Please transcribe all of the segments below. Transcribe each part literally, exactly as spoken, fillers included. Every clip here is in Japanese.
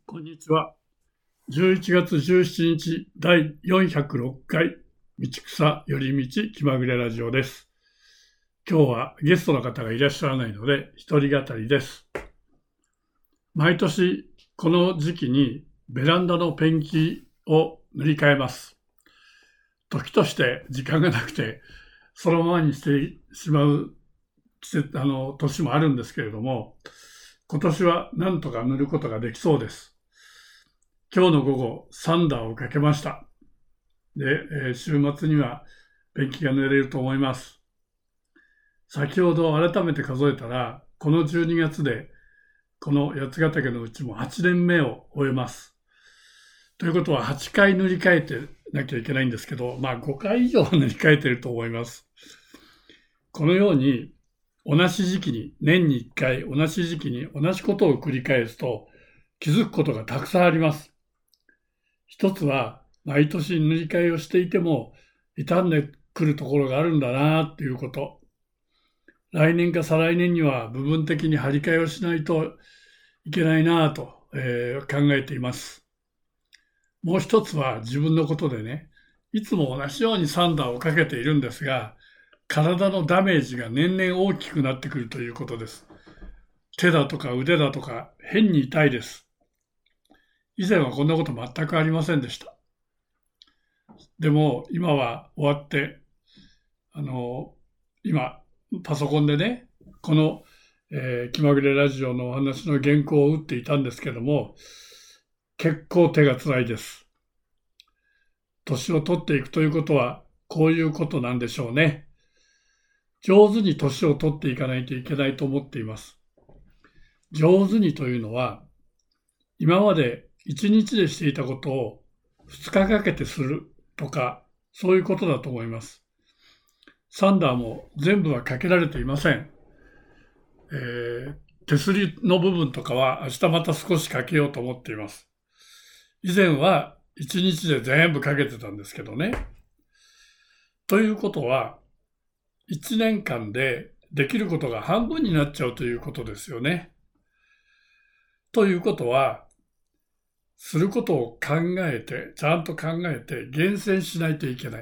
こんにちは。じゅういちがつじゅうしちにちだいよんひゃくろっかい道草寄り道気まぐれラジオです。今日はゲストの方がいらっしゃらないので一人語りです。毎年この時期にベランダのペンキを塗り替えます。時として時間がなくてそのままにしてしまう季節、あの年もあるんですけれども、今年は何とか塗ることができそうです。今日の午後、サンダーをかけました。で、えー、週末にはペンキが塗れると思います。先ほど改めて数えたら、このじゅうにがつで、この八ヶ岳のうちもはちねんめを終えます。ということははちかい塗り替えてなきゃいけないんですけど、まあごかい以上塗り替えてると思います。このように、同じ時期に、年にいっかい同じ時期に同じことを繰り返すと気づくことがたくさんあります。一つは、毎年塗り替えをしていても傷んでくるところがあるんだなっていうこと。来年か再来年には部分的に張り替えをしないといけないなと、えー、考えています。もう一つは自分のことでね、いつも同じようにサンダーをかけているんですが、体のダメージが年々大きくなってくるということです。手だとか腕だとか変に痛いです。以前はこんなこと全くありませんでした。でも今は終わって、あの、今、パソコンでね、この、えー、気まぐれラジオのお話の原稿を打っていたんですけども、結構手が辛いです。年を取っていくということは、こういうことなんでしょうね。上手に年を取っていかないといけないと思っています。上手にというのは、今までいちにちでしていたことをふつかかけてするとか、そういうことだと思います。サンダーも全部はかけられていません。えー、手すりの部分とかは明日また少しかけようと思っています。以前はいちにちで全部かけてたんですけどね。ということは、いちねんかんでできることが半分になっちゃうということですよね。ということは、することを考えて、ちゃんと考えて厳選しないといけない。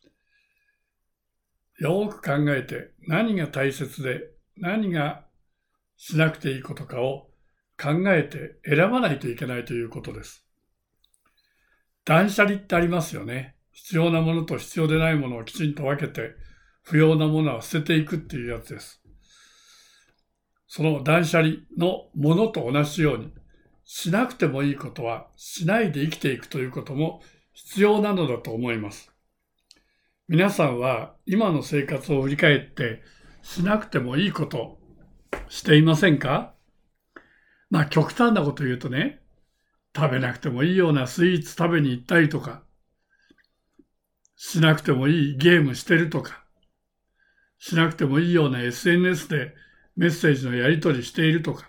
よく考えて何が大切で何がしなくていいことかを考えて選ばないといけないということです。断捨離ってありますよね。必要なものと必要でないものをきちんと分けて、不要なものは捨てていくっていうやつです。その断捨離のものと同じように、しなくてもいいことはしないで生きていくということも必要なのだと思います。皆さんは今の生活を振り返ってしなくてもいいことしていませんか？まあ極端なこと言うとね、食べなくてもいいようなスイーツ食べに行ったりとか、しなくてもいいゲームしてるとか、しなくてもいいような エスエヌエス でメッセージのやり取りしているとか、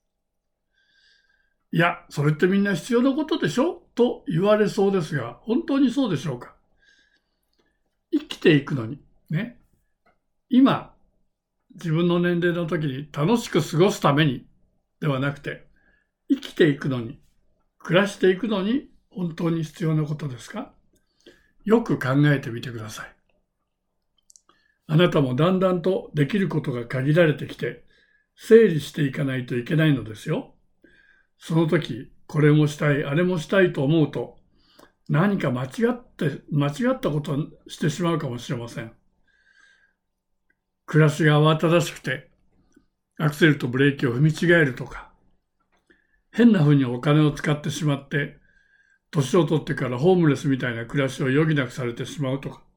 いや、それってみんな必要なことでしょと言われそうですが、本当にそうでしょうか？生きていくのに、ね、今、自分の年齢の時に楽しく過ごすためにではなくて、生きていくのに、暮らしていくのに本当に必要なことですか？よく考えてみてください。あなたもだんだんとできることが限られてきて、整理していかないといけないのですよ。その時、これもしたい、あれもしたいと思うと、何か間違って、間違ったことをしてしまうかもしれません。暮らしが慌ただしくて、アクセルとブレーキを踏み違えるとか、変な風にお金を使ってしまって、年を取ってからホームレスみたいな暮らしを余儀なくされてしまうとか、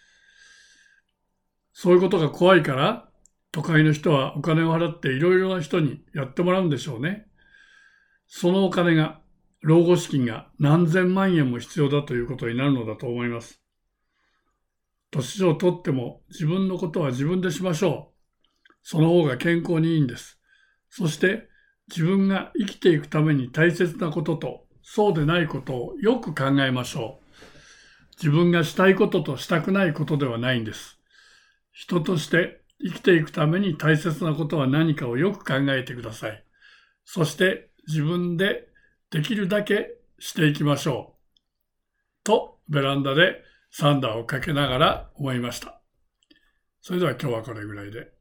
そういうことが怖いから、都会の人はお金を払っていろいろな人にやってもらうんでしょうね。そのお金が、老後資金が何千万円も必要だということになるのだと思います。年を取っても自分のことは自分でしましょう。その方が健康にいいんです。そして自分が生きていくために大切なこととそうでないことをよく考えましょう。自分がしたいこととしたくないことではないんです。人として生きていくために大切なことは何かをよく考えてください。そして自分でできるだけしていきましょう。と、ベランダでサンダーをかけながら思いました。それでは今日はこれぐらいで。